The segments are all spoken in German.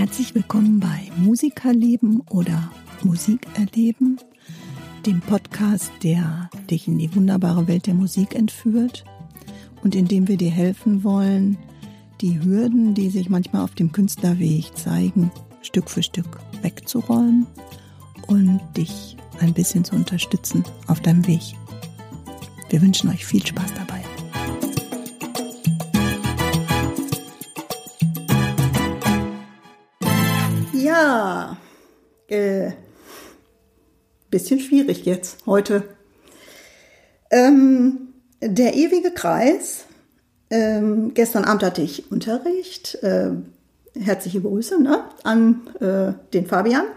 Herzlich willkommen bei Musikerleben oder Musik erleben, dem Podcast, der dich in die wunderbare Welt der Musik entführt und in dem wir dir helfen wollen, die Hürden, die sich manchmal auf dem Künstlerweg zeigen, Stück für Stück wegzuräumen und dich ein bisschen zu unterstützen auf deinem Weg. Wir wünschen euch viel Spaß dabei. Ja, bisschen schwierig jetzt heute. Der ewige Kreis. Gestern Abend hatte ich Unterricht. Herzliche Grüße an den Fabian.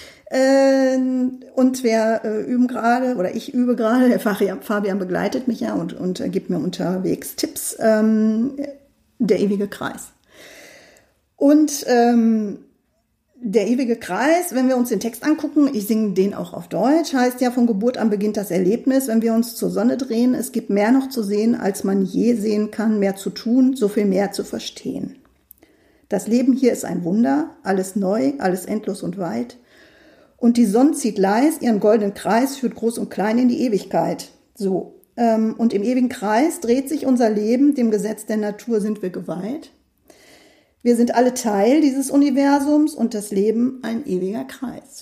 Und wir üben gerade, oder ich übe gerade, der Fabian begleitet mich ja und gibt mir unterwegs Tipps. Der ewige Kreis. Und der ewige Kreis, wenn wir uns den Text angucken, ich singe den auch auf Deutsch, heißt ja, von Geburt an beginnt das Erlebnis, wenn wir uns zur Sonne drehen, es gibt mehr noch zu sehen, als man je sehen kann, mehr zu tun, so viel mehr zu verstehen. Das Leben hier ist ein Wunder, alles neu, alles endlos und weit. Und die Sonne zieht leis, ihren goldenen Kreis führt groß und klein in die Ewigkeit. So, und im ewigen Kreis dreht sich unser Leben, dem Gesetz der Natur sind wir geweiht. Wir sind alle Teil dieses Universums und das Leben ein ewiger Kreis.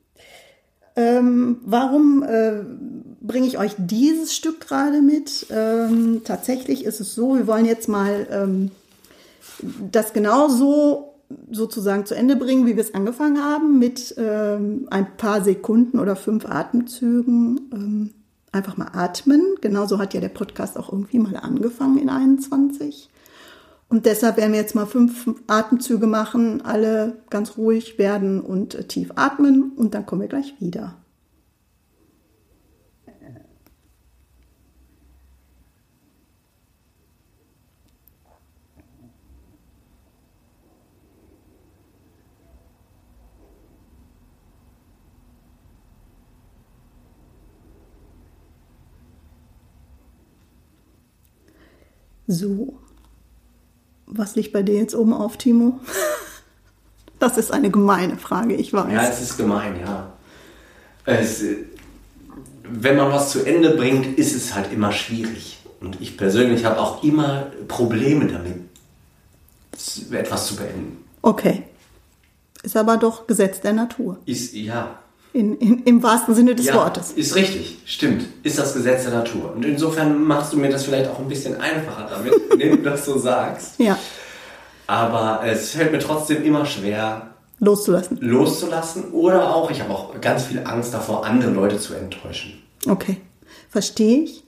Warum bringe ich euch dieses Stück gerade mit? Tatsächlich ist es so, wir wollen jetzt mal das genau so sozusagen zu Ende bringen, wie wir es angefangen haben, mit ein paar Sekunden oder 5 Atemzügen. Einfach mal atmen. Genauso hat ja der Podcast auch irgendwie mal angefangen in 21. Und deshalb werden wir jetzt mal 5 Atemzüge machen, alle ganz ruhig werden und tief atmen und dann kommen wir gleich wieder. So. Was liegt bei dir jetzt oben auf, Timo? Das ist eine gemeine Frage, ich weiß. Ja, es ist gemein, ja. Wenn man was zu Ende bringt, ist es halt immer schwierig. Und ich persönlich habe auch immer Probleme damit, etwas zu beenden. Okay. Ist aber doch Gesetz der Natur. Ja. Im wahrsten Sinne des Wortes. Ist richtig, stimmt. Ist das Gesetz der Natur. Und insofern machst du mir das vielleicht auch ein bisschen einfacher damit, indem du das so sagst. Ja. Aber es fällt mir trotzdem immer schwer, loszulassen. Oder auch, ich habe auch ganz viel Angst davor, andere Leute zu enttäuschen. Okay, verstehe ich.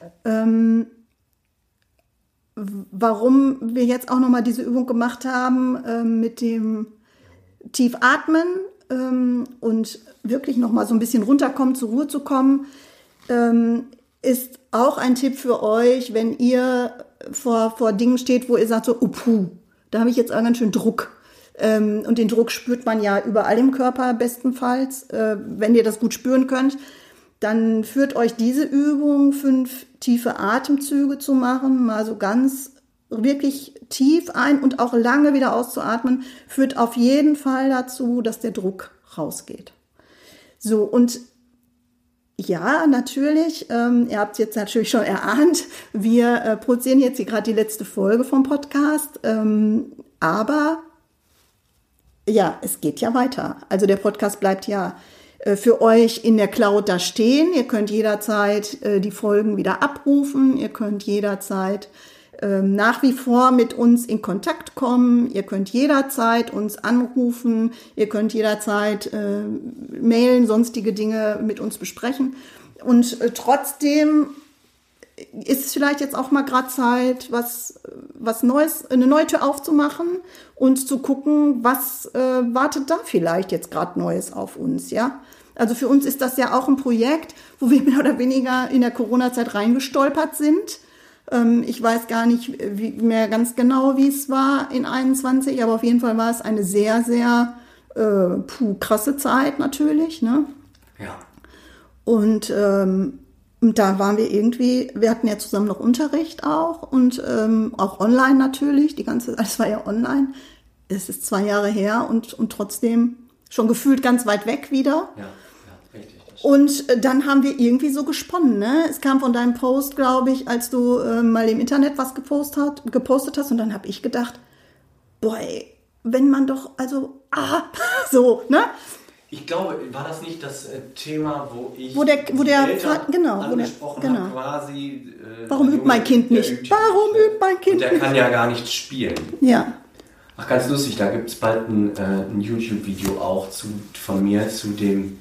Warum wir jetzt auch nochmal diese Übung gemacht haben mit dem Tiefatmen und wirklich nochmal so ein bisschen runterkommen, zur Ruhe zu kommen, ist auch ein Tipp für euch, wenn ihr vor Dingen steht, wo ihr sagt so, da habe ich jetzt auch ganz schön Druck. Und den Druck spürt man ja überall im Körper bestenfalls. Wenn ihr das gut spüren könnt, dann führt euch diese Übung, 5 tiefe Atemzüge zu machen, mal so ganz wirklich tief ein und auch lange wieder auszuatmen, führt auf jeden Fall dazu, dass der Druck rausgeht. So, und ja, natürlich, ihr habt es jetzt natürlich schon erahnt, wir produzieren jetzt hier gerade die letzte Folge vom Podcast, aber ja, es geht ja weiter. Also der Podcast bleibt ja für euch in der Cloud da stehen. Ihr könnt jederzeit die Folgen wieder abrufen, ihr könnt jederzeit nach wie vor mit uns in Kontakt kommen. Ihr könnt jederzeit uns anrufen. Ihr könnt jederzeit mailen, sonstige Dinge mit uns besprechen. Und trotzdem ist es vielleicht jetzt auch mal gerade Zeit, was Neues, eine neue Tür aufzumachen und zu gucken, was wartet da vielleicht jetzt gerade Neues auf uns, ja? Also für uns ist das ja auch ein Projekt, wo wir mehr oder weniger in der Corona-Zeit reingestolpert sind. Ich weiß gar nicht mehr ganz genau, wie es war in 21, aber auf jeden Fall war es eine sehr, sehr krasse Zeit natürlich, ne? Ja. Und da waren wir hatten ja zusammen noch Unterricht auch und auch online natürlich, alles war ja online. es ist 2 Jahre her und trotzdem schon gefühlt ganz weit weg wieder. Ja, richtig. Und dann haben wir irgendwie so gesponnen, ne? Es kam von deinem Post, glaube ich, als du mal im Internet was gepostet hast. Und dann habe ich gedacht, boah, ey, wenn man doch, also, so, ne? Ich glaube, war das nicht das Thema, wo der angesprochen habe, quasi... warum übt mein Kind nicht? Warum übt mein Kind nicht? Und der kann ja gar nicht spielen. Ja. Ach, ganz lustig, da gibt es bald ein YouTube-Video auch von mir zu dem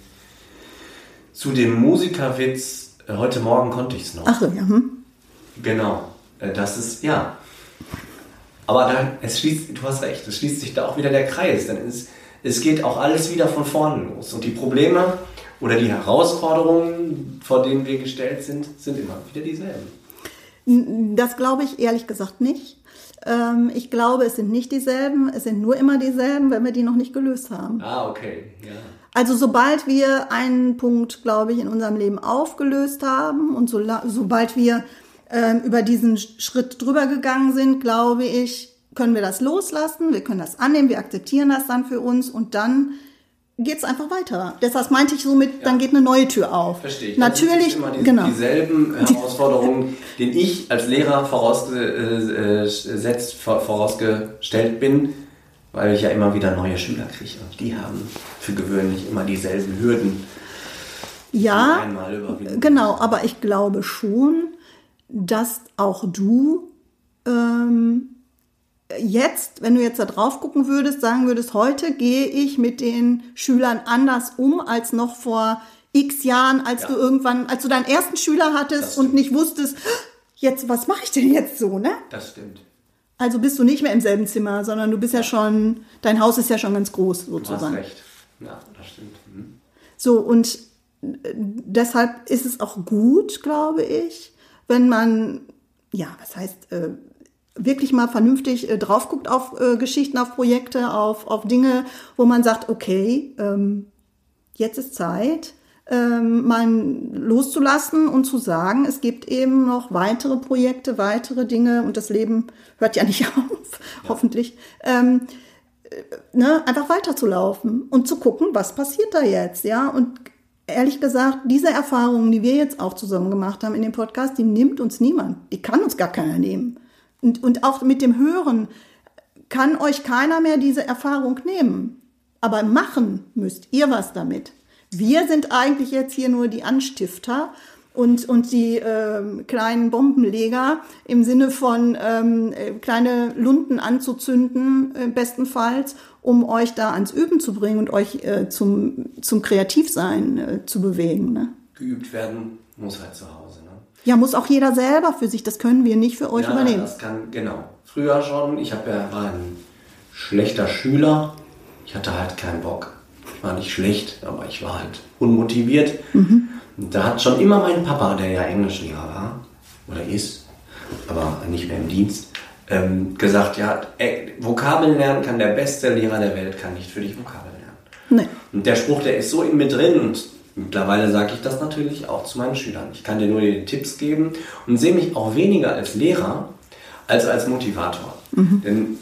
Musikerwitz, heute Morgen konnte ich es noch. Ach so, ja. Genau, das ist, ja. Aber du hast recht, es schließt sich da auch wieder der Kreis, denn es geht auch alles wieder von vorne los. Und die Probleme oder die Herausforderungen, vor denen wir gestellt sind immer wieder dieselben. Das glaube ich ehrlich gesagt nicht. Ich glaube, es sind nicht dieselben, es sind nur immer dieselben, wenn wir die noch nicht gelöst haben. Ah, okay, ja. Also sobald wir einen Punkt, glaube ich, in unserem Leben aufgelöst haben und sobald wir über diesen Schritt drüber gegangen sind, glaube ich, können wir das loslassen, wir können das annehmen, wir akzeptieren das dann für uns und dann geht es einfach weiter. Deshalb meinte ich somit, dann geht eine neue Tür auf. Verstehe ich. Natürlich, immer genau. Dieselben Herausforderungen, denen ich als Lehrer vorausgestellt bin, weil ich ja immer wieder neue Schüler kriege und die haben für gewöhnlich immer dieselben Hürden. Ja, einmal überwinden. Genau, aber ich glaube schon, dass auch du jetzt, wenn du jetzt da drauf gucken würdest, sagen würdest, heute gehe ich mit den Schülern anders um als noch vor x Jahren, als du deinen ersten Schüler hattest und nicht wusstest, jetzt, was mache ich denn jetzt so, ne? Das stimmt. Also bist du nicht mehr im selben Zimmer, sondern du bist ja schon, dein Haus ist ja schon ganz groß sozusagen. Du hast recht. Ja, das stimmt. So, und deshalb ist es auch gut, glaube ich, wenn man, wirklich mal vernünftig drauf guckt auf Geschichten, auf Projekte, auf Dinge, wo man sagt, okay, jetzt ist Zeit, mal loszulassen und zu sagen, es gibt eben noch weitere Projekte, weitere Dinge und das Leben hört ja nicht auf, hoffentlich, einfach weiterzulaufen und zu gucken, was passiert da jetzt, ja, und ehrlich gesagt, diese Erfahrungen, die wir jetzt auch zusammen gemacht haben in dem Podcast, die nimmt uns niemand, die kann uns gar keiner nehmen. Und auch mit dem Hören kann euch keiner mehr diese Erfahrung nehmen. Aber machen müsst ihr was damit. Wir sind eigentlich jetzt hier nur die Anstifter und die kleinen Bombenleger im Sinne von kleine Lunten anzuzünden, bestenfalls, um euch da ans Üben zu bringen und euch zum Kreativsein zu bewegen. Ne? Geübt werden muss halt zu Hause. Ne? Ja, muss auch jeder selber für sich. Das können wir nicht für euch übernehmen. Das kann, genau. Früher schon. Ich war ein schlechter Schüler. Ich hatte halt keinen Bock. Ich war nicht schlecht, aber ich war halt unmotiviert. Und da hat schon immer mein Papa, der ja Englischlehrer war, oder ist, aber nicht mehr im Dienst, gesagt, Vokabeln lernen kann der beste Lehrer der Welt, kann nicht für dich Vokabeln lernen. Nee. Und der Spruch, der ist so in mir drin und mittlerweile sage ich das natürlich auch zu meinen Schülern. Ich kann dir nur die Tipps geben und sehe mich auch weniger als Lehrer als als Motivator. Denn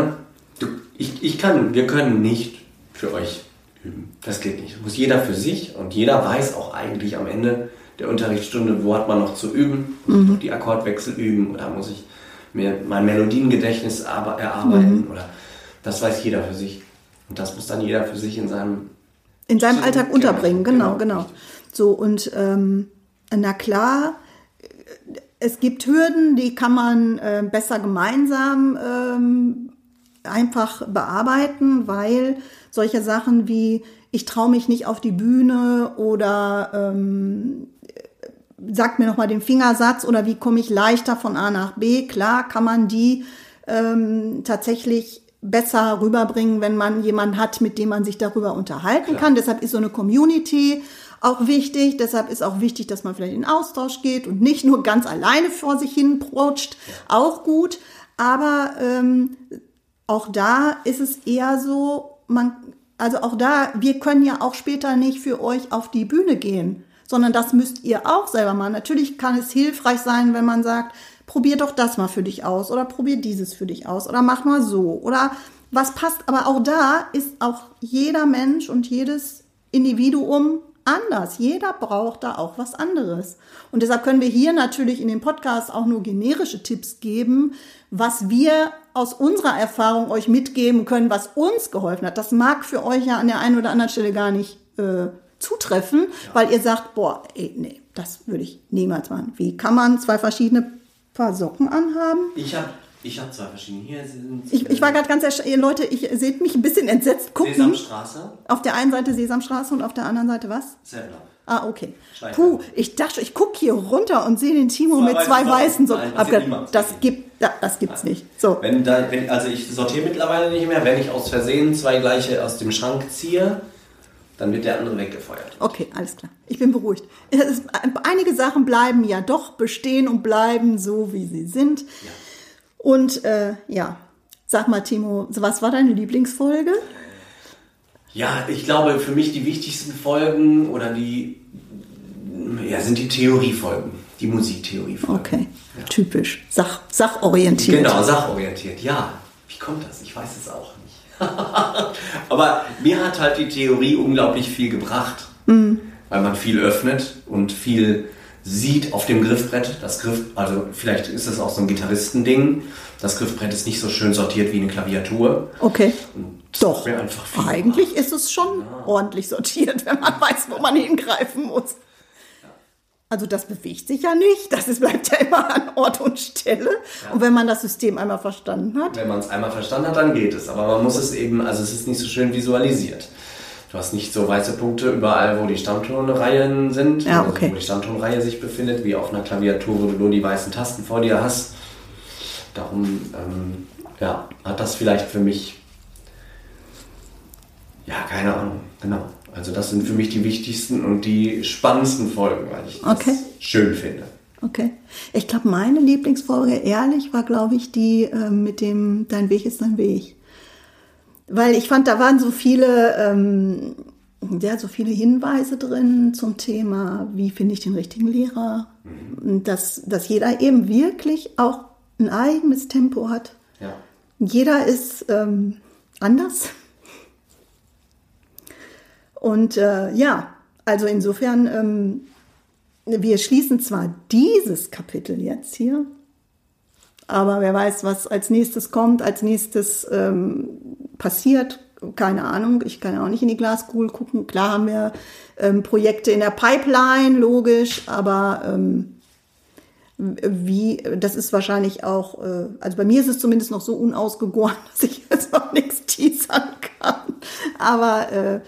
wir können nicht für euch üben. Das geht nicht. Das muss jeder für sich und jeder weiß auch eigentlich am Ende der Unterrichtsstunde, wo hat man noch zu üben. Muss ich noch die Akkordwechsel üben oder muss ich mir mein Melodiengedächtnis erarbeiten oder das weiß jeder für sich. Und das muss dann jeder für sich in seinem Alltag unterbringen, genau. So, und na klar, es gibt Hürden, die kann man besser gemeinsam einfach bearbeiten, weil solche Sachen wie, ich traue mich nicht auf die Bühne oder sag mir nochmal den Fingersatz oder wie komme ich leichter von A nach B, klar kann man die tatsächlich besser rüberbringen, wenn man jemanden hat, mit dem man sich darüber unterhalten kann. Deshalb ist so eine Community auch wichtig. Deshalb ist auch wichtig, dass man vielleicht in Austausch geht und nicht nur ganz alleine vor sich hin prutscht. Auch gut. Aber auch da ist es eher so, wir können ja auch später nicht für euch auf die Bühne gehen, sondern das müsst ihr auch selber machen. Natürlich kann es hilfreich sein, wenn man sagt, probier doch das mal für dich aus oder probier dieses für dich aus oder mach mal so oder was passt, aber auch da ist auch jeder Mensch und jedes Individuum anders. Jeder braucht da auch was anderes. Und deshalb können wir hier natürlich in dem Podcast auch nur generische Tipps geben, was wir aus unserer Erfahrung euch mitgeben können, was uns geholfen hat. Das mag für euch ja an der einen oder anderen Stelle gar nicht zutreffen, weil ihr sagt, boah, ey, nee, das würde ich niemals machen. Wie kann man 2 verschiedene Paar Socken anhaben? Ich hab 2 verschiedene. Hier sind ich war gerade ganz Leute, ihr seht mich ein bisschen entsetzt gucken. Sesamstraße. Auf der einen Seite Sesamstraße und auf der anderen Seite was? Seven Up. Ah, okay. Puh, ich dachte, ich gucke hier runter und sehe den Timo mit 2 weißen Socken. Das gibt's nicht. So. Also ich sortiere mittlerweile nicht mehr. Wenn ich aus Versehen 2 gleiche aus dem Schrank ziehe, dann wird der andere weggefeuert. Okay, alles klar. Ich bin beruhigt. Einige Sachen bleiben ja doch bestehen und bleiben so, wie sie sind. Ja. Und sag mal, Timo, was war deine Lieblingsfolge? Ja, ich glaube, für mich die wichtigsten Folgen sind die Theoriefolgen, die Musiktheoriefolgen. Okay, ja. Typisch. Sachorientiert. Genau, sachorientiert. Ja, wie kommt das? Ich weiß es auch nicht. Aber mir hat halt die Theorie unglaublich viel gebracht, weil man viel öffnet und viel sieht auf dem Griffbrett. Also vielleicht ist das auch so ein Gitarristending. Das Griffbrett ist nicht so schön sortiert wie eine Klaviatur. Okay. Und doch. Eigentlich ist es schon ordentlich sortiert, wenn man weiß, wo man hingreifen muss. Also das bewegt sich ja nicht, bleibt ja immer an Ort und Stelle. Ja. Und wenn man das System einmal verstanden hat. Wenn man es einmal verstanden hat, dann geht es. Aber man muss es eben, also es ist nicht so schön visualisiert. Du hast nicht so weiße Punkte überall, wo die Stammtonreihen sind, wo die Stammtonreihe sich befindet, wie auf einer Klaviatur, wo du nur die weißen Tasten vor dir hast. Darum hat das vielleicht für mich, keine Ahnung, genau. Also das sind für mich die wichtigsten und die spannendsten Folgen, weil ich das schön finde. Okay. Ich glaube, meine Lieblingsfolge, ehrlich, war, glaube ich, die mit dem Dein Weg ist dein Weg. Weil ich fand, da waren so viele Hinweise drin zum Thema, wie finde ich den richtigen Lehrer. Dass jeder eben wirklich auch ein eigenes Tempo hat. Ja. Jeder ist anders. Und also insofern, wir schließen zwar dieses Kapitel jetzt hier, aber wer weiß, was als nächstes kommt, als nächstes passiert, keine Ahnung. Ich kann ja auch nicht in die Glaskugel gucken. Klar haben wir Projekte in der Pipeline, logisch, aber das ist wahrscheinlich auch, also bei mir ist es zumindest noch so unausgegoren, dass ich jetzt noch nichts teasern kann. Aber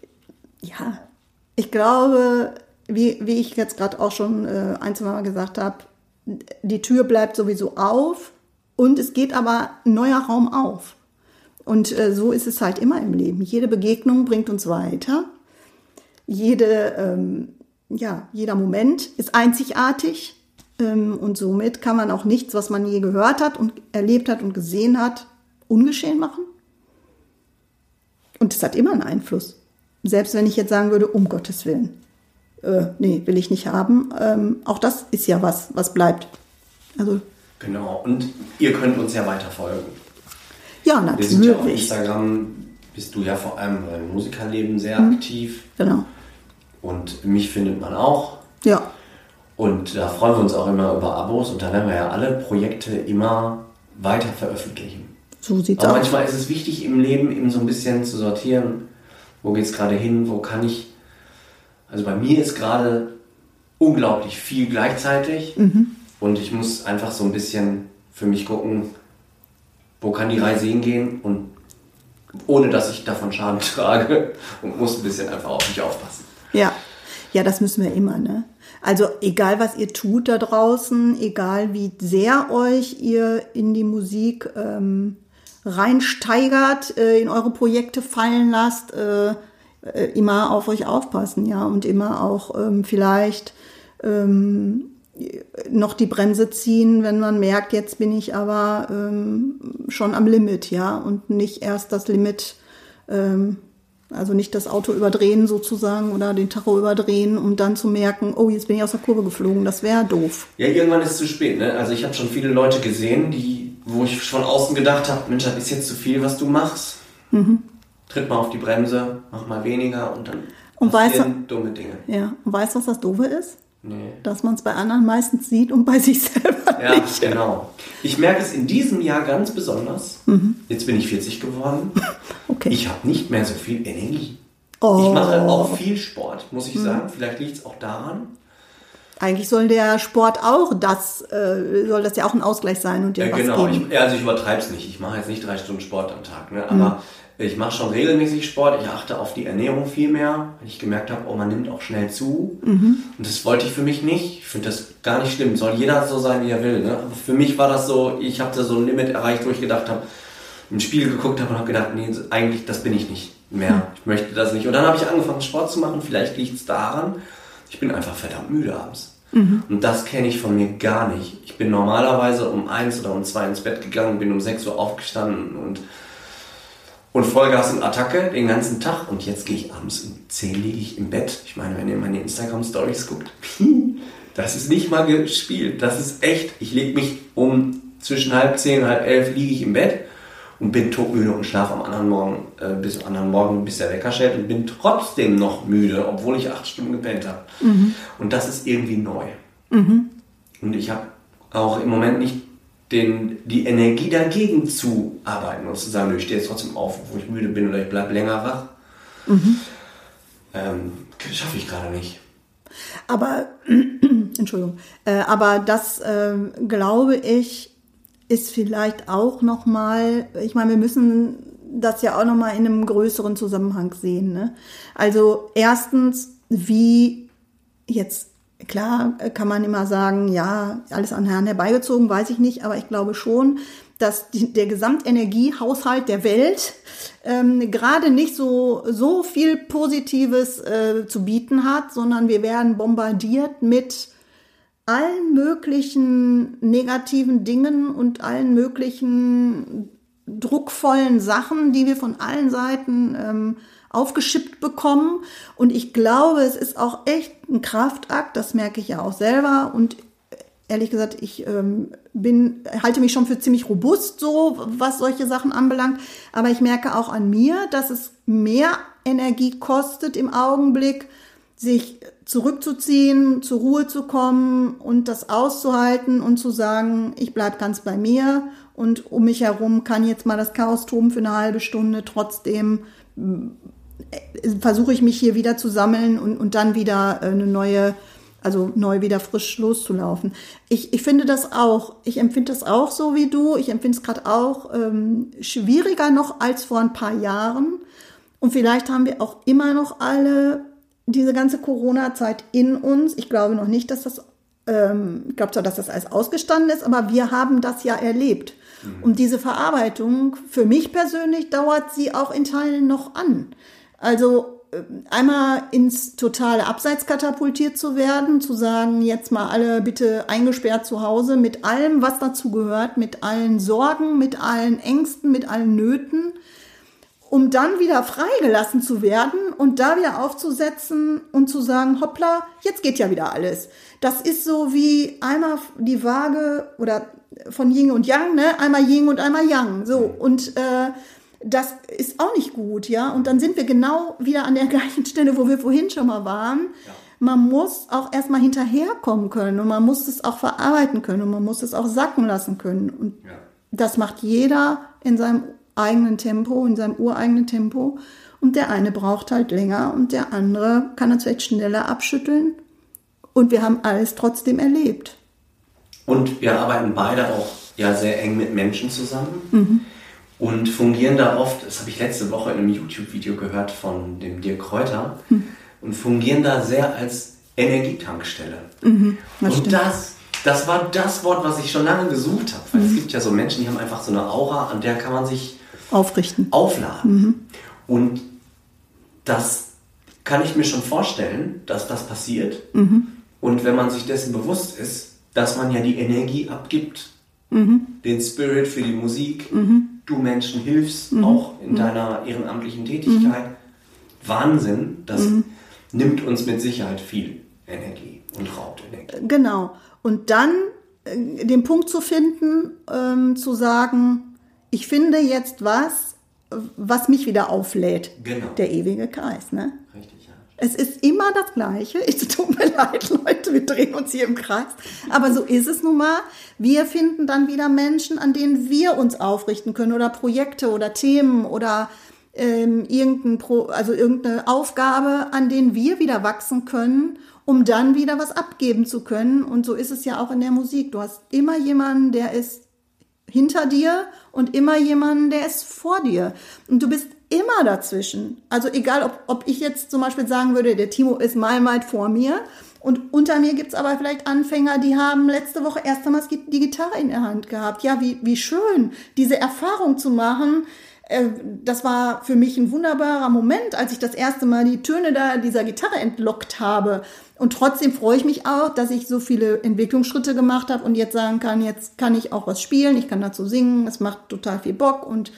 ich glaube, wie ich jetzt gerade auch schon ein, zwei Mal gesagt habe, die Tür bleibt sowieso auf und es geht aber ein neuer Raum auf. Und so ist es halt immer im Leben. Jede Begegnung bringt uns weiter. Jeder Moment ist einzigartig. Und somit kann man auch nichts, was man je gehört hat und erlebt hat und gesehen hat, ungeschehen machen. Und es hat immer einen Einfluss. Selbst wenn ich jetzt sagen würde, um Gottes Willen, nee, will ich nicht haben. Auch das ist ja was bleibt. Also, genau, und ihr könnt uns ja weiter folgen. Ja, natürlich. Wir sind ja auf Instagram, bist du ja vor allem beim Musikerleben sehr aktiv. Genau. Und mich findet man auch. Ja. Und da freuen wir uns auch immer über Abos und da werden wir ja alle Projekte immer weiter veröffentlichen. So sieht's aus. Aber manchmal ist es wichtig im Leben eben so ein bisschen zu sortieren, wo geht's gerade hin, wo kann ich, also bei mir ist gerade unglaublich viel gleichzeitig und ich muss einfach so ein bisschen für mich gucken, wo kann die Reise hingehen und ohne dass ich davon Schaden trage und muss ein bisschen einfach auf mich aufpassen. Ja, das müssen wir immer, ne? Also egal, was ihr tut da draußen, egal wie sehr euch ihr in die Musik reinsteigert, in eure Projekte fallen lasst, immer auf euch aufpassen, ja, und immer auch vielleicht noch die Bremse ziehen, wenn man merkt, jetzt bin ich aber schon am Limit, ja, und nicht erst das Limit, also nicht das Auto überdrehen sozusagen oder den Tacho überdrehen, um dann zu merken, oh, jetzt bin ich aus der Kurve geflogen, das wäre doof. Ja, irgendwann ist es zu spät, ne? Also ich habe schon viele Leute gesehen, die wo ich von außen gedacht habe, Mensch, das ist jetzt zu viel, was du machst. Tritt mal auf die Bremse, mach mal weniger und dann passieren dumme Dinge. Ja, und weißt du, was das Doofe ist? Nee. Dass man es bei anderen meistens sieht und bei sich selber nicht. Ja, genau. Ich merke es in diesem Jahr ganz besonders. Jetzt bin ich 40 geworden. Okay. Ich habe nicht mehr so viel Energie. Oh. Ich mache auch viel Sport, muss ich sagen. Vielleicht liegt es auch daran. Eigentlich soll der Sport auch soll das ja auch ein Ausgleich sein und dir was geben. Ich übertreibe es nicht. Ich mache jetzt nicht 3 Stunden Sport am Tag. Ne? Aber ich mache schon regelmäßig Sport. Ich achte auf die Ernährung viel mehr, weil ich gemerkt habe, man nimmt auch schnell zu. Und das wollte ich für mich nicht. Ich finde das gar nicht schlimm. Soll jeder so sein, wie er will. Ne? Aber für mich war das so, ich habe da so ein Limit erreicht, wo ich gedacht habe, im Spiegel geguckt habe und habe gedacht, nee, eigentlich, das bin ich nicht mehr. Ich möchte das nicht. Und dann habe ich angefangen, Sport zu machen. Vielleicht liegt es daran, ich bin einfach verdammt müde abends. Und das kenne ich von mir gar nicht. Ich bin normalerweise um 1 oder um 2 ins Bett gegangen, bin um 6 Uhr aufgestanden und Vollgas und Attacke den ganzen Tag. Und jetzt gehe ich abends um 10 liege ich im Bett. Ich meine, wenn ihr meine Instagram-Stories guckt, das ist nicht mal gespielt. Das ist echt. Ich lege mich zwischen 9:30 und 10:30 liege ich im Bett und bin todmüde und schlafe am anderen Morgen, bis der Wecker schellt und bin trotzdem noch müde, obwohl ich 8 Stunden gepennt habe. Und das ist irgendwie neu. Und ich habe auch im Moment nicht die Energie dagegen zu arbeiten und zu sagen, ich stehe jetzt trotzdem auf, obwohl ich müde bin oder ich bleibe länger wach. Schaffe ich gerade nicht. Aber, Entschuldigung, aber das glaube ich, ist vielleicht auch nochmal, ich meine, wir müssen das ja auch nochmal in einem größeren Zusammenhang sehen. Ne? Also erstens, wie jetzt, klar kann man immer sagen, ja, alles an Herrn herbeigezogen, weiß ich nicht, aber ich glaube schon, dass der Gesamtenergiehaushalt der Welt gerade nicht so viel Positives zu bieten hat, sondern wir werden bombardiert mit allen möglichen negativen Dingen und allen möglichen druckvollen Sachen, die wir von allen Seiten aufgeschippt bekommen. Und ich glaube, es ist auch echt ein Kraftakt, das merke ich ja auch selber. Und ehrlich gesagt, ich halte mich schon für ziemlich robust, so was solche Sachen anbelangt. Aber ich merke auch an mir, dass es mehr Energie kostet im Augenblick, sich zurückzuziehen, zur Ruhe zu kommen und das auszuhalten und zu sagen, ich bleib ganz bei mir und um mich herum kann jetzt mal das Chaos toben für eine halbe Stunde. Trotzdem versuche ich mich hier wieder zu sammeln und dann wieder neu wieder frisch loszulaufen. Ich finde das auch, ich empfinde das auch so wie du. Ich empfinde es gerade auch schwieriger noch als vor ein paar Jahren. Und vielleicht haben wir auch immer noch alle diese ganze Corona-Zeit in uns. Ich glaube noch nicht, dass das, ich glaube zwar, dass das alles ausgestanden ist, aber wir haben das ja erlebt. Und diese Verarbeitung, für mich persönlich, dauert sie auch in Teilen noch an. Also einmal ins totale Abseits katapultiert zu werden, zu sagen, jetzt mal alle bitte eingesperrt zu Hause mit allem, was dazu gehört, mit allen Sorgen, mit allen Ängsten, mit allen Nöten, um dann wieder freigelassen zu werden und da wieder aufzusetzen und zu sagen, hoppla, jetzt geht ja wieder alles. Das ist so wie einmal die Waage oder von Yin und Yang, ne? Einmal Yin und einmal Yang. So, und das ist auch nicht gut, ja. Und dann sind wir genau wieder an der gleichen Stelle, wo wir vorhin schon mal waren. Ja. Man muss auch erstmal hinterherkommen können und man muss es auch verarbeiten können und man muss es auch sacken lassen können. Und das macht jeder in seinem eigenen Tempo, in seinem ureigenen Tempo. Und der eine braucht halt länger und der andere kann das vielleicht schneller abschütteln. Und wir haben alles trotzdem erlebt. Und wir arbeiten beide auch ja sehr eng mit Menschen zusammen und fungieren da oft, das habe ich letzte Woche in einem YouTube-Video gehört von dem Dirk Kräuter, und fungieren da sehr als Energietankstelle. Und das war das Wort, was ich schon lange gesucht habe. Weil es gibt ja so Menschen, die haben einfach so eine Aura, an der kann man sich aufladen. Und das kann ich mir schon vorstellen, dass das passiert. Und wenn man sich dessen bewusst ist, dass man ja die Energie abgibt, den Spirit für die Musik, du Menschen hilfst auch in deiner ehrenamtlichen Tätigkeit. Wahnsinn, das nimmt uns mit Sicherheit viel Energie und raubt Energie. Genau. Und dann den Punkt zu finden, zu sagen, ich finde jetzt was mich wieder auflädt. Genau. Der ewige Kreis, ne? Richtig, ja. Es ist immer das Gleiche. Es tut mir leid, Leute, wir drehen uns hier im Kreis. Aber so ist es nun mal. Wir finden dann wieder Menschen, an denen wir uns aufrichten können oder Projekte oder Themen oder irgendeine Aufgabe, an denen wir wieder wachsen können, um dann wieder was abgeben zu können. Und so ist es ja auch in der Musik. Du hast immer jemanden, der ist hinter dir und immer jemanden, der ist vor dir. Und du bist immer dazwischen. Also egal, ob ich jetzt zum Beispiel sagen würde, der Timo ist meilenweit vor mir und unter mir gibt's aber vielleicht Anfänger, die haben letzte Woche erst einmal die Gitarre in der Hand gehabt. Ja, wie schön, diese Erfahrung zu machen. Das war für mich ein wunderbarer Moment, als ich das erste Mal die Töne dieser Gitarre entlockt habe. Und trotzdem freue ich mich auch, dass ich so viele Entwicklungsschritte gemacht habe und jetzt sagen kann, jetzt kann ich auch was spielen, ich kann dazu singen, es macht total viel Bock und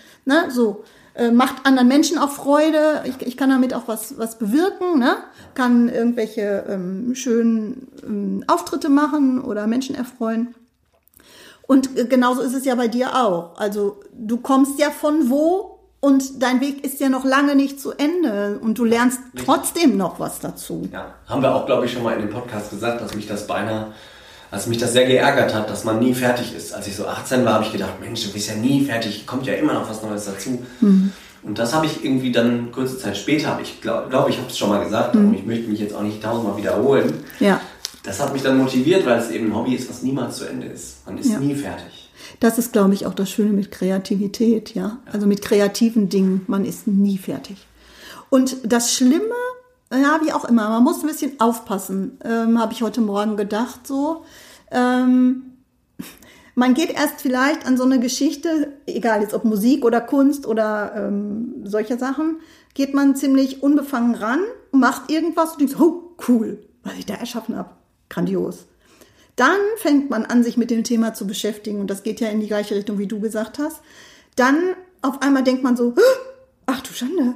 macht anderen Menschen auch Freude. Ich kann damit auch was bewirken, ne? Kann irgendwelche schönen Auftritte machen oder Menschen erfreuen. Und genauso ist es ja bei dir auch. Also du kommst ja von wo und dein Weg ist ja noch lange nicht zu Ende und du lernst trotzdem noch was dazu. Ja, haben wir auch, glaube ich, schon mal in dem Podcast gesagt, dass mich das sehr geärgert hat, dass man nie fertig ist. Als ich so 18 war, habe ich gedacht, Mensch, du bist ja nie fertig, kommt ja immer noch was Neues dazu. Mhm. Und das habe ich irgendwie dann kurze Zeit später, ich glaube, ich habe es schon mal gesagt, aber ich möchte mich jetzt auch nicht 1000-mal wiederholen. Ja. Das hat mich dann motiviert, weil es eben ein Hobby ist, was niemals zu Ende ist. Man ist nie fertig. Das ist, glaube ich, auch das Schöne mit Kreativität, ja. Also mit kreativen Dingen, man ist nie fertig. Und das Schlimme, ja, wie auch immer, man muss ein bisschen aufpassen, habe ich heute Morgen gedacht, so. Man geht erst vielleicht an so eine Geschichte, egal jetzt ob Musik oder Kunst oder solche Sachen, geht man ziemlich unbefangen ran, macht irgendwas und denkt, oh, cool, was ich da erschaffen habe. Grandios. Dann fängt man an, sich mit dem Thema zu beschäftigen und das geht ja in die gleiche Richtung, wie du gesagt hast. Dann auf einmal denkt man so, ach du Schande,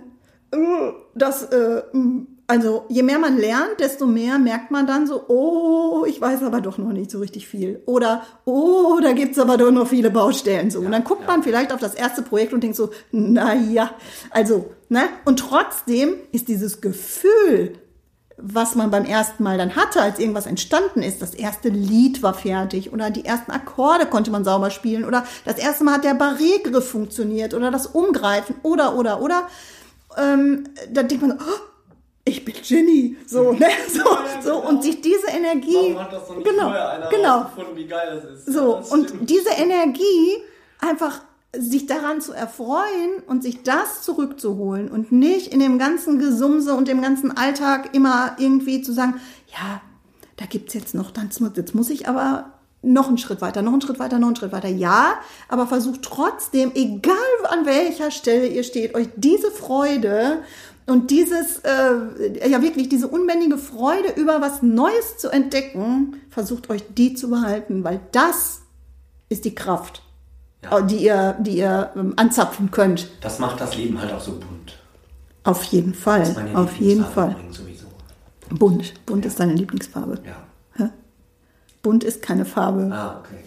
also je mehr man lernt, desto mehr merkt man dann so, oh, ich weiß aber doch noch nicht so richtig viel. Oder, oh, da gibt's aber doch noch viele Baustellen. So. Und dann guckt man vielleicht auf das erste Projekt und denkt so, naja, also, ne? Und trotzdem ist dieses Gefühl, was man beim ersten Mal dann hatte, als irgendwas entstanden ist, das erste Lied war fertig oder die ersten Akkorde konnte man sauber spielen oder das erste Mal hat der Barré-Griff funktioniert oder das Umgreifen oder. Da denkt man so, oh, ich bin Genie, so, ne? So, und sich diese Energie, warum hat das noch nicht vorher einer rausgefunden, wie geil das ist? So, das und diese Energie einfach sich daran zu erfreuen und sich das zurückzuholen und nicht in dem ganzen Gesumse und dem ganzen Alltag immer irgendwie zu sagen, ja, da gibt's jetzt noch, jetzt muss ich aber noch einen Schritt weiter. Ja, aber versucht trotzdem, egal an welcher Stelle ihr steht, euch diese Freude und wirklich diese unbändige Freude über was Neues zu entdecken, versucht euch die zu behalten, weil das ist die Kraft. Ja. Die ihr anzapfen könnt. Das macht das Leben halt auch so bunt. Auf jeden Fall. Das ist meine auf jeden Fall. Sowieso. Bunt ist deine Lieblingsfarbe. Ja. Hä? Bunt ist keine Farbe. Ah, okay.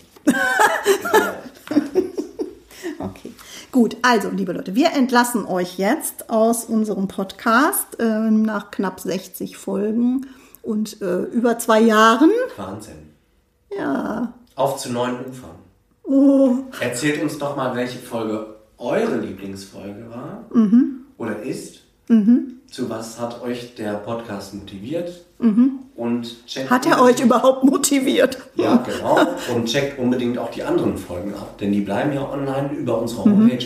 Okay. Gut, also, liebe Leute, wir entlassen euch jetzt aus unserem Podcast nach knapp 60 Folgen und über 2 Jahren. Wahnsinn. Ja. Auf zu neuen Ufern. Oh. Erzählt uns doch mal, welche Folge eure Lieblingsfolge war oder ist. Zu was hat euch der Podcast motiviert? Und checkt hat er euch überhaupt motiviert? Ja, genau. Und checkt unbedingt auch die anderen Folgen ab, denn die bleiben ja online über unsere Homepage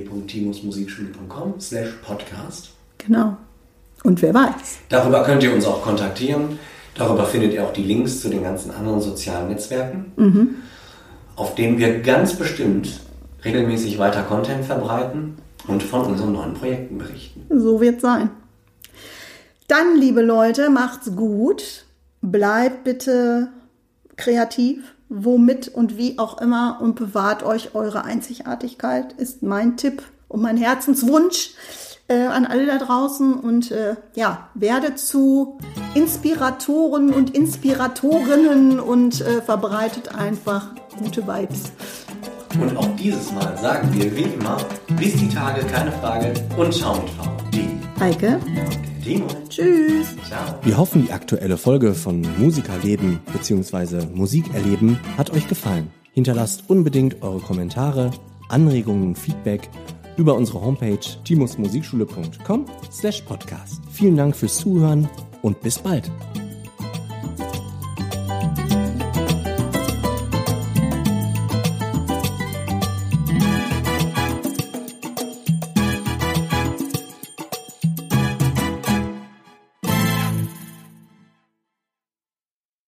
www.timosmusikschule.com/podcast. Genau. Und wer weiß. Darüber könnt ihr uns auch kontaktieren. Darüber findet ihr auch die Links zu den ganzen anderen sozialen Netzwerken. Auf denen wir ganz bestimmt regelmäßig weiter Content verbreiten und von unseren neuen Projekten berichten. So wird's sein. Dann, liebe Leute, macht's gut. Bleibt bitte kreativ, womit und wie auch immer und bewahrt euch eure Einzigartigkeit, ist mein Tipp und mein Herzenswunsch. an alle da draußen und werdet zu Inspiratoren und Inspiratorinnen und verbreitet einfach gute Vibes. Und auch dieses Mal sagen wir wie immer, bis die Tage, keine Frage und ciao mit V. Die Heike. Timo. Tschüss. Ciao. Wir hoffen, die aktuelle Folge von Musikerleben bzw. Musikerleben hat euch gefallen. Hinterlasst unbedingt eure Kommentare, Anregungen und Feedback über unsere Homepage timusmusikschule.com/podcast. Vielen Dank fürs Zuhören und bis bald.